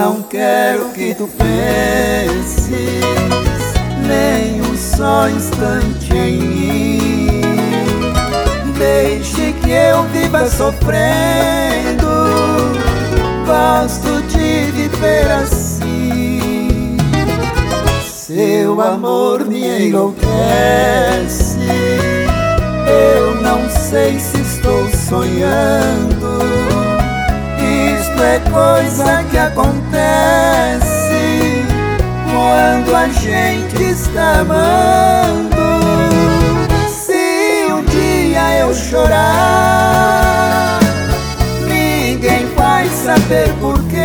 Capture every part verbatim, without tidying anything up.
não quero que tu penses nem um só instante em mim. Deixe que eu viva sofrendo, gosto de viver assim. Seu amor me enlouquece, eu não sei se estou sonhando. Isto é coisa que acontece quando a gente está amando. Se um dia eu chorar, ninguém vai saber porquê.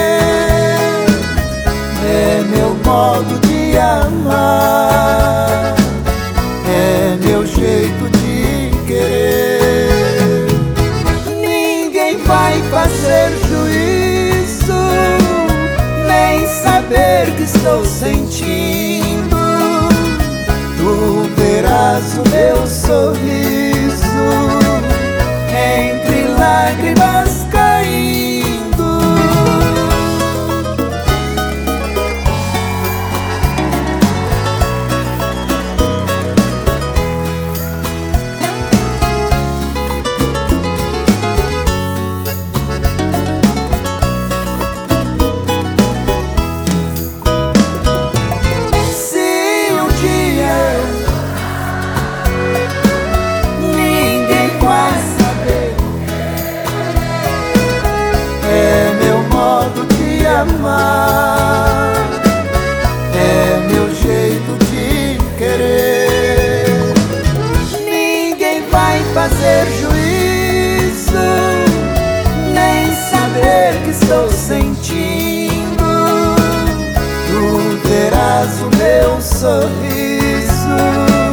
É meu modo de amar, é meu jeito de querer. Ninguém vai fazer juízo, nem saber que estou sentindo. Tu verás o meu sorriso entre lágrimas caindo. Amar é meu jeito de querer. Ninguém vai fazer juízo, nem saber que estou sentindo. Tu verás o meu sorriso